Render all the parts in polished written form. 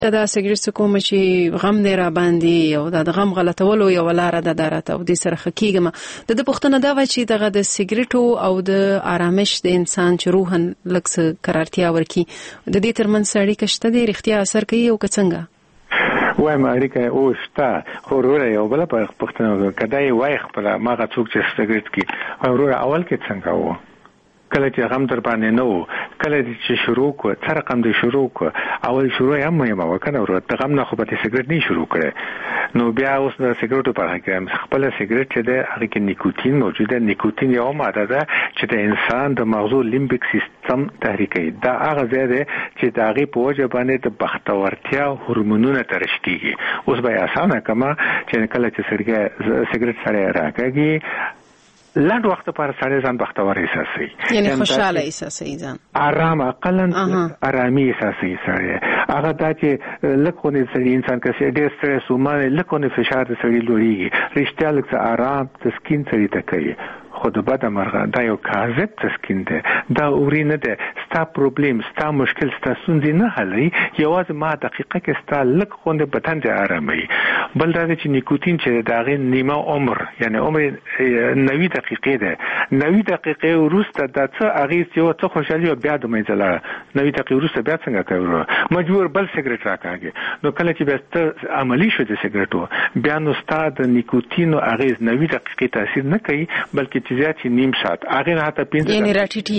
دا سګریټ کوم چې غم دی را باندې او د غم غلطولو یو لاره ده درته او د سره خکېږم د پښتنه دا و چې دغه د سګریټو او د آرامش د انسان چې روحن لکس قرارتیا ورکی د دې ترمنځ اړیکه شته د اړتیا اثر کوي او څنګه وای ما اړیکه او شته خو وروره یو بل پښتنه کدی وای خپل ماغه څوک چې سګریټ کی وروره اول کې څنګه وو کله چې غم در باندې نه وو کله چې شروع کو تر رقم دې شروع کو اول شروع هم مهمه وکنه ورته د غم نه خو به سګریټ نه شروع کړي نو بیا اوس د سګریټو په اړه کې خپل سګریټ چې د هغه کې نیکوتین موجوده نیکوتین یو ماده ده چې د انسان د مغزو لیمبیک سیستم تحریکوي دا هغه ځای دی چې د هغې په وجه باندې د بختورتیا هورمونونه ترشح کېږي اوس به یې اسانه کما چې کله چې سګریټ سره راکاږي لږ وخت پر سړی ځان بختور احساسوي یعنی خوشاله احساسوي ځان آرام اقلا آرامي احساسوي سړی هغه دا چې لکه سړی انسان که ډېر سټرس ومانه لکه فشار د سړی لوړیږي رښتیا لکه آرام تسکین سړی ته کوي خو د بده مرغه دا یو کاذب تسکین دی دا اوري نه دی ستا پروبلم ستا مشکل ستا ستونزې نه حلوي یوازې ما دقیقه کې ستا لږ غوندې بدن دې اراموي بل دا دی چې نیکوتین چې د هغې نیمه عمر یعنی عمر 90 دقیقې دی 90 دقیقې وروسته دا څه اغېز یو څه خوشحالي او بیا د منځه لاړه 90 دقیقې وروسته بیا څنګه کوي مجبور بل سګریټ راکاږي نو کله چې بیا عملی شو د سګریټو بیا نو ستا د نیکوتین اغېز 90 دقیقې تاثیر نه کوي بلکې زیات نیم ساعت هغه نه ته 15 یعنی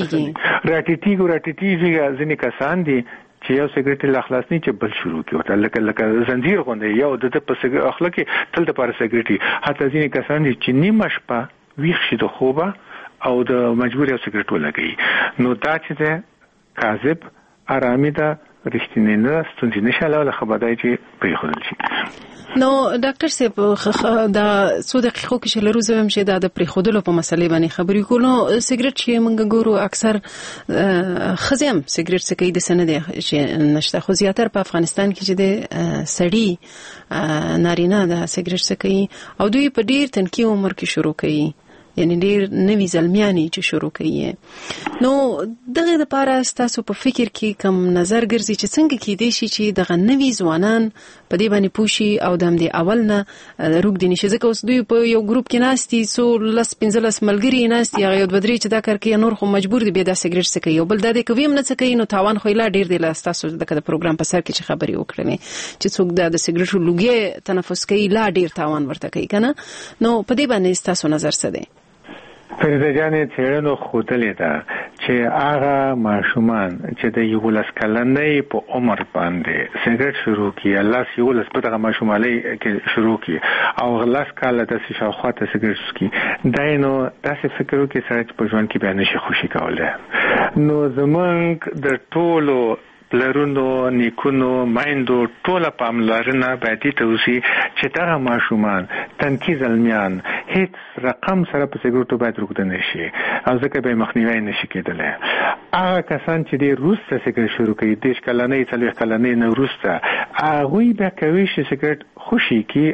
راټیټیږي ځینې کسان دي چې یو سګریټ له خلاص نه چې بل شروع کیږي لکه زنجیر غونډه یو د په اخلاق تل د پر سګریټي حتی ځینې کسان دي چې نیمه شپه ویښ شي د خوبه او د مجبور یو سګریټ ولګي نو دا چې ده کاذب آرامي ده رښتینی نه ستونزې نشاله له خبردای چې پریښودل شي نو ډاکټر صاحب دا څو دقیقو کې چې لرو زم چې دا د پریښودلو په مسلې باندې خبرې کولو سګریټ چې موږ ګورو اکثر خزم سګریټ څخه د سند چې نشته خو زیاتره په افغانستان کې چې د سړی نارینه د سګریټ څخه او دوی په ډیر تنکي عمر کې شروع کوي یعنی ډیر نوی زلمیانی چې شروع کوي نو دغه لپاره تاسو په فکر کې کوم نظر ګرځي چې څنګه کې دي چې دغه نوی ځوانان په دې باندې پوښي او د هم دي اول نه روګ دي نشي ځکه اوس دوی په یو ګروپ کې ناستي سو لس 15 ملګری ناستي هغه یو بدري چې دا کار کوي نور خو مجبور دي به دا سګریټ څکي یو بل دا د کوي نه څکي نو تاوان خو لا ډیر دی لا تاسو د پروګرام په سر کې چې خبري وکړني چې څوک د سګریټو لوګي تنفس کوي لا ډیر تاوان ورته کوي کنه نو په دې باندې تاسو نظر څه دی فریضه جانې څېړنو ښودلې ده چې هغه ماشومان چې د 11 کلنۍ په عمر باندې سګریټ شروع کړي الله 11 په دغه ماشومالۍ کې شروع کړي او 10 کاله د شاوخوا ته سګریټ څکي دا نو تاسو فکر وکړئ چې په ژوند کې به نشي خوشي کولای نو زمونږ د ټولو پلرونو نیکونو مایندو ټوله پاملرنه باید ته وسی چې دغه ماشومان تنکي زلمیان هیڅ رقم سره په سګریټو باید روږدي نشي او ځکه به مخنیوي نشي کېدلی هغه کسان چې د روسته سګریټ شروع کوي 10 کلنۍ 40 کلنۍ نه روسته هغه به کوي چې سګریټ خوشي کی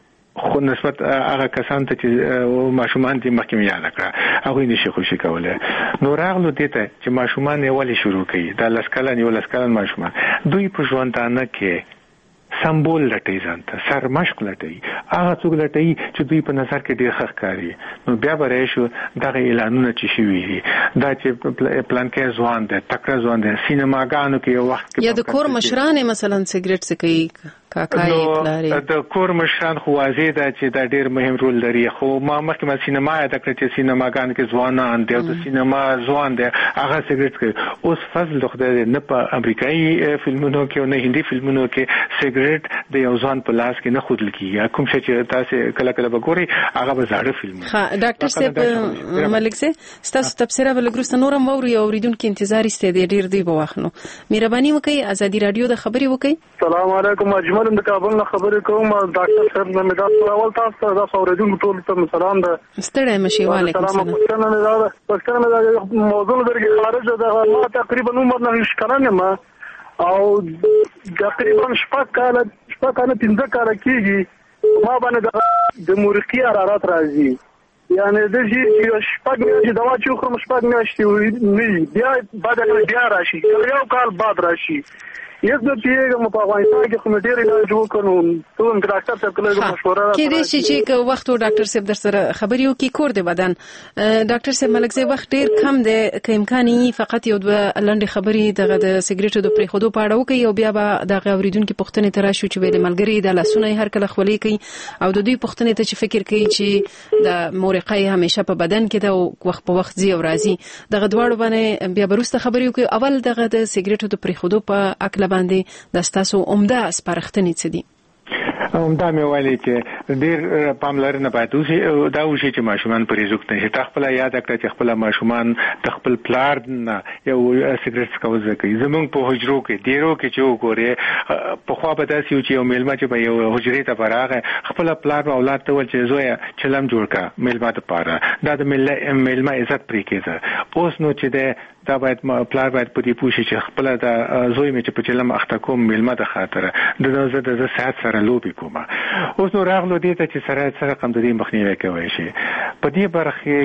خو نسبت هغه کسان ته چې ماشومان دي مخکې یاد کړه هغه نشي خوشي کولای نو راغلو دې ته چې ماشومان یې ولې شروع کوي د لسکلن یو لسکلن ماشومان دوی په ژوندانه کې سمبول لټي ځانته سرمشق لټي هغه څوک لټي چې دوی په نظر کې ډېر ښه ښکاري نو بیا به راشو دغه اعلانونه چې شوي دا چې پلان کې ځوان دي تکړه ځوان دي سینماګانو کې یو وخت یا د کور مشران مثلا سګریټ څکي کاکای پلاری د کور مشران خو واضح ده چې دا ډېر مهم رول لري خو ما مخکې سینما یاد کړ چې سینماګان کې ځوانان دي او د سینما ځوان دي هغه سګریټ کوي اوس فضل خدای نه په امریکایي فلمونو کې او نه هندي فلمونو کې سګریټ د یو ځوان په لاس کې نه خودل کیږي کوم چې تاسو کله کله وګورئ هغه به زاړه فلم ها ډاکټر صاحب ملک سي تاسو تفسیر ولګرسته نورم ووري اوریدونکو انتظار استې ډیر دی بواخنو مهرباني وکړئ ازادي رادیو د خبري وکړئ السلام علیکم اجمل د کابل نه خبرې کوم ډاکټر صاحب نه مې اول تاسو دا اوریدونکو ټول ته سلام ده ستړی مشي وعلیکم السلام پښتنه دا موضوع درګه خارج ده ما تقریبا عمر نه ښکارانه ما او تقریبا شپږ کاله 15 کاله کېږي ما باندې د مورخي حرارت راځي یعنی د دې شپږ میاشتې دوا چې خو شپږ میاشتې نه بیا بعد بیا راشي یو کال بعد راشي یک د پیګم په افغانستان کې کوم ډیر علاج وکړو ته هم ډاکټر صاحب کله مشوره راکړه کې دې چې وخت ډاکټر صاحب در سره خبريو کې کور دی بدن ډاکټر صاحب ملک زی وخت ډیر کم دی که امکاني فقط یو لنډه خبري دغه د سیګریټو د پریخودو په اړه وکي او بیا به د اوریدونکو پوښتنې تر شو چې ویل ملګری د لاسونه هر کله خولي کوي او د دوی پوښتنې ته چې فکر کوي چې د مورقې همیشه په بدن کې د وخت په وخت زی او راځي دغه دواړو باندې بیا بروسته خبري وکي اول دغه د سیګریټو د پریخودو په اکل باندې د تاسو عمده سپارښتنې څه دي دا مې ویلي چې ډېر پاملرنه باید وشي دا وشي چې ماشومان پرې زوکت نشي خپل یاد کړئ چې خپل ماشومان د خپل پلار نه یو سیګریټ څکول زکوي زمونږ په حجرو کې ډیرو کې چې وګوري په خوا به داسې چې یو میلمه چې په یو حجرې ته براغه خپل پلار او اولاد ته ول چې زویا چلم جوړ کا میلمه ته پاره دا د میلمه عزت پرې کېده اوس نو چې دا باید پلار باید په دې پوښي چې خپل د زوی مې چې په چلم اخته کوم میلمه د خاطر د صحت سره لوبي کومه اوس نو راغلو دې ته چې سره کم د دې مخنیوي کوي شي په دې برخه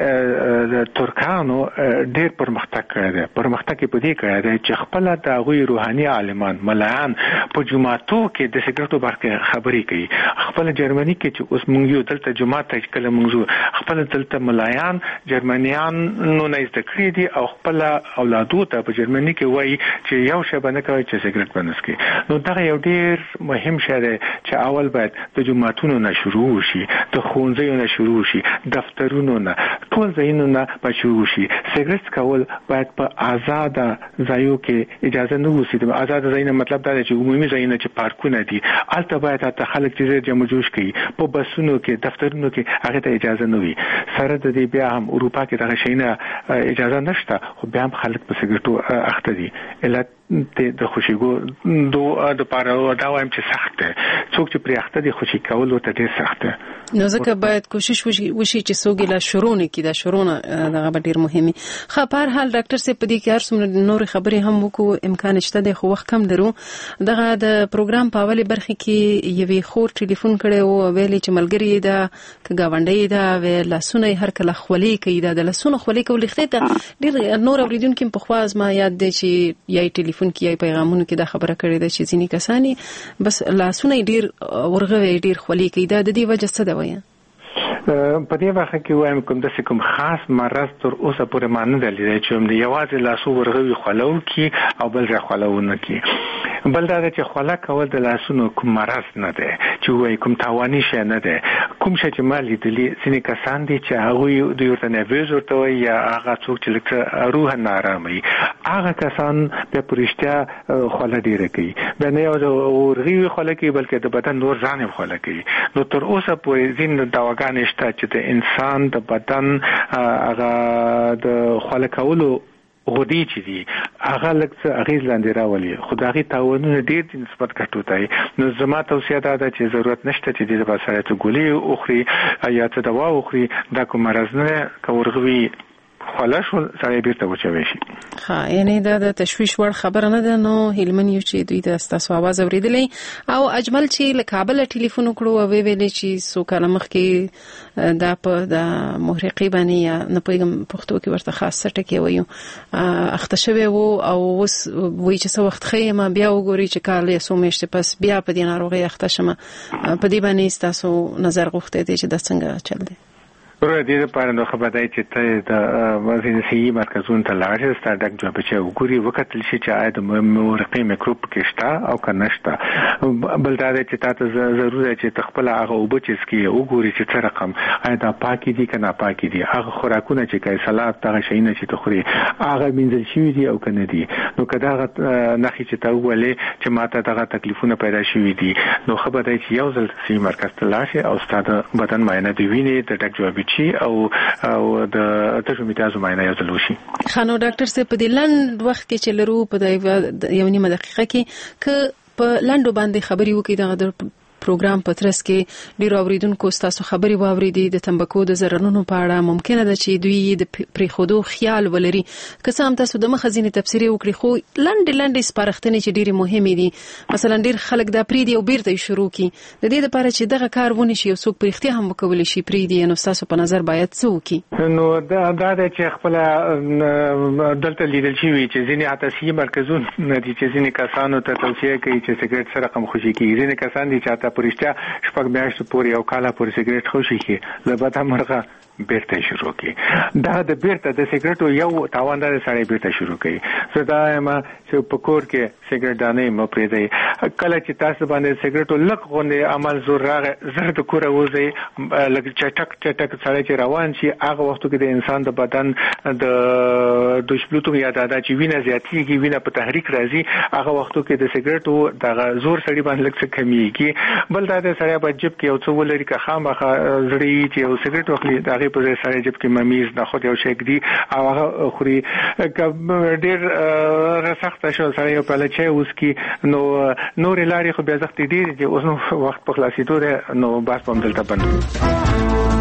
کې د ترکانو ډېر پرمختګ کړی دی پرمختګ په دې کړی دی چې خپل د غوي روحاني عالمان ملایان په جمعاتو کې د سیګریټو برخه خبري کوي خپل جرمني کې چې اوس مونږ یو دلته جمعات ته کله مونږ خپل دلته ملایان جرمنیان نو نه ذکر دي او خپل اولادو ته په جرمني کې وایي چې یو شی باندې کوي چې سیګریټ بنسکي نو دا یو ډیر مهم شی دی چې اول باید د جمعاتونو نه شروع شي د ښوونځیو نه شروع شي دفترونو نه ټول ځایونو نه به شروع شي سیګریټ کول باید په آزاد ځایو کې اجازه نه وسی د آزاد ځایونه مطلب دا دی چې عمومي ځایونه چې پارکونه دي البته باید ته خلک چې جمع جوش کوي په بسونو کې دفترونو کې هغه ته اجازه نه وي سره د دې بیا هم اروپا کې دغه شینه اجازه نشته خو بیا هم خلک په سیګریټو اخته دي علت د خوشیګو د پاره دا وایم چې سخت دی څوک چې پرې اخته دي خوشي کول ته ډیر سخت دی نو ځکه باید کوشش وشي چې څوک لا شروع نه کړي دا شروع دغه ډیر مهمه خو په هر حال ډاکټر صاحب په دې کې هر څومره نور خبرې هم وکړو امکان شته د خو وخت کم درو دغه د پروګرام په اوله برخه کې یوې خور ټلیفون کړي او ویلي چې ملګری دا کګاونډي دا ویل لاسونه هر کله خولي کوي دا د لاسونه خولي کول خته ډیر نور اوریدونکو په خواز ما یاد دي چې یای ټلیفون کې پیغامونو کې دا خبره کړې ده چې ځینی کسانی بس لاسونه ډیر ورغوي ډیر خولي کوي دا د دې وجه څه ده وایي په دې واخه کې وایم کوم خاص مرض تر اوسه پورې مانه دی چې هم دی یوازې لاسو ورغوي خلو کې او بل ځای خلوونه کې بل دا چې خلا کول د لاسونو کوم مرض نه دی چې وایي کوم تاواني شي نه دی کوم شي چې مالي دي ځینې کسان دي چې هغه د یو تنویز ورته وي یا هغه څوک چې لکه روح نارامي هغه کسان په پرشتیا خلا ډیره کوي دا نه یو ورغوي خلا کوي بلکې د بدن نور ځان خلا کوي نو تر اوسه پورې ځین دواګانې چې د انسان د بدن هغه د خلق کولو غدي چې دي هغه لکه اغیز لاندې راولي خدای تاوانونه ډیر د نسبت کټوتای نو زما توصیه ده چې ضرورت نشته چې د بسره ته ګولي اوخري یا ته دوا اوخري دا کوم مرز نه کورغوي خلاص سره بیرته وچوي شي ها یعنی دا د تشویش ور خبره نه ده نو هلمن یو چې دوی د تاسو आवाज اوریدلې او اجمل چې له کابل ټلیفون وکړو او ویلې چې سو کله مخ کې دا په د محرقي باندې یا نه پېغم پښتو کې ورته خاصه ټکی وایو اخته شوی وو او وس وای چې څو وخت خېما بیا وګوري چې کال یې سو میشته پس بیا په دې ناروغي اخته شمه په دې باندې تاسو نظر غوښته دي چې د څنګه چل دی ورته دې لپاره نو خبر دی چې ته د وزینسي مرکزونو ته لاړ شې ستاسو جواب چې وګوري وکتل شي چې آیا د مورقي میکروب کې شته او کنه شته بل دا چې تاسو ضروري چې خپل هغه وبچس کې وګوري چې څه رقم آیا دا پاکي دي کنه پاکي دي هغه خوراکونه چې کای سلاد دغه شینه چې تخوري هغه منځل شي دي او کنه دي نو کدا نخي چې ته ولې چې ماته دغه تکلیفونه پیدا شوي دي نو خبر دی چې یو ځل سي مرکز ته لاړ شي او ستاسو بدن معاینه دی ویني د ډاکټر جواب او د تاسو میتازو معاینه یو ځل وشي خانو ډاکټر صاحب په دې لند وخت کې چې لرو په یو نیمه دقیقه کې ک په لندو باندې خبري وکړي د پروګرام پترس کې ډیر اوریدونکو تاسو خبري واوریدي د تمباکو د ضررونو په اړه. ممکنه ده چې دوی د پریخودو خیال ولري. که څه هم تاسو د مخزینې تفسیر وکړي خو لنډ سپارښتنې چې ډیره مهمه دي. مثلا ډیر خلک دا پریدي او بیرته شروع کی د دې لپاره چې دغه کار ونی شي او څوک پرختیا هم وکول شي پریدي. نو تاسو په نظر باید څه وکړي؟ نو دا د چې خپل دلته لیدل شي چې ځینې اتاسي مرکزونه دي چې ځینې کسانو ته توصیه کوي چې سیګریټ سره کم خوشي کیږي. ځینې کسان دي چې اته پرشتیا شپږ میاشتې پورې او کاله پورې سیګریټ خوشي کی لبته مرغه بیرته شروع کی. دا د بیرته د سیګریټو یو تاواندار سره بیرته شروع کی. زه دا ما چې په کور کې سیګریټ دانې مو پرې دی. کله چې تاسو باندې سیګریټو لک غونډه عمل زور راغی زړه د کور وځي لکه چټک سره چې روان شي هغه وخت کې د انسان د بدن د دوشبلوتو یا د چې وینه زیاتېږي وینه په تحریک راځي هغه وخت کې د سیګریټو د زور سړي باندې لک څه کمیږي. بل دا د سړی په جيب کې او څه ولري که خامخا زړی چې یو سیګریټ واخلي دا په ځای سره جيب کې ممیز نه خو یو شیک دی او هغه خوري ډیر سخت شو سره یو په لچې اوس کې نور لاري خو بیا ځختې ډیر چې اوس نو وخت په خلاصېدو نو بس په دلته باندې